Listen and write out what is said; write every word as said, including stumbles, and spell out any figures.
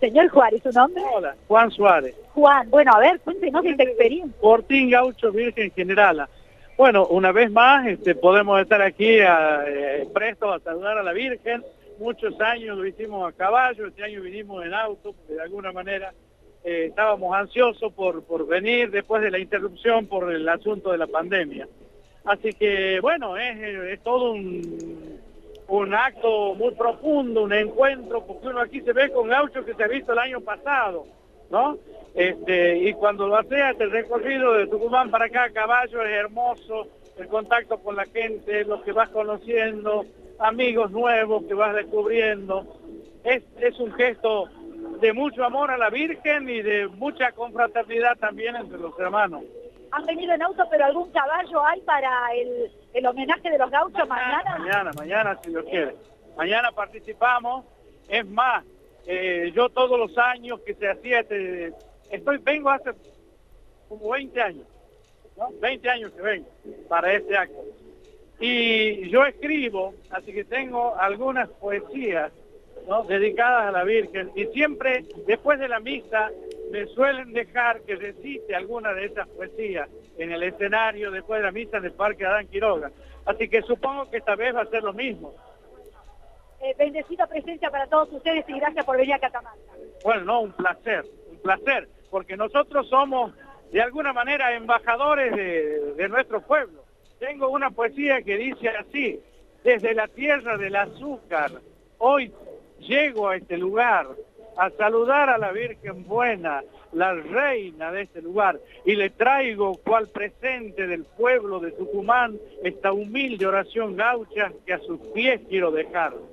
Señor Juárez, ¿su nombre? Hola, Juan Suárez. Juan, bueno, a ver, cuéntenos esta experiencia. Fortín Gaucho Virgen Generala. Bueno, una vez más este, podemos estar aquí a, eh, prestos a saludar a la Virgen. Muchos años lo hicimos a caballo, este año vinimos en auto, porque de alguna manera eh, estábamos ansiosos por, por venir después de la interrupción por el asunto de la pandemia. Así que, bueno, es, es todo un, un acto muy profundo, un encuentro, porque uno aquí se ve con gauchos que se ha visto el año pasado, ¿no? Este, y cuando lo haces, el recorrido de Tucumán para acá a caballo es hermoso, el contacto con la gente, lo que vas conociendo, amigos nuevos que vas descubriendo. Es, es un gesto de mucho amor a la Virgen y de mucha confraternidad también entre los hermanos. ¿Han venido en auto, pero algún caballo hay para el, el homenaje de los gauchos mañana? Mañana, mañana, si Dios quiere. Mañana participamos. Es más, eh, yo todos los años que se hacía este... Estoy, vengo hace como veinte años, ¿no? veinte años que vengo para este acto. Y yo escribo, así que tengo algunas poesías, ¿no?, dedicadas a la Virgen, y siempre después de la misa me suelen dejar que recite alguna de esas poesías en el escenario después de la misa del Parque Adán Quiroga. Así que supongo que esta vez va a ser lo mismo. Eh, bendecida presencia para todos ustedes y gracias por venir a Catamarca. Bueno, no, un placer, un placer, porque nosotros somos de alguna manera embajadores de, de nuestro pueblo. Tengo una poesía que dice así: desde la tierra del azúcar, hoy llego a este lugar a saludar a la Virgen Buena, la reina de este lugar, y le traigo cual presente del pueblo de Tucumán esta humilde oración gaucha que a sus pies quiero dejar.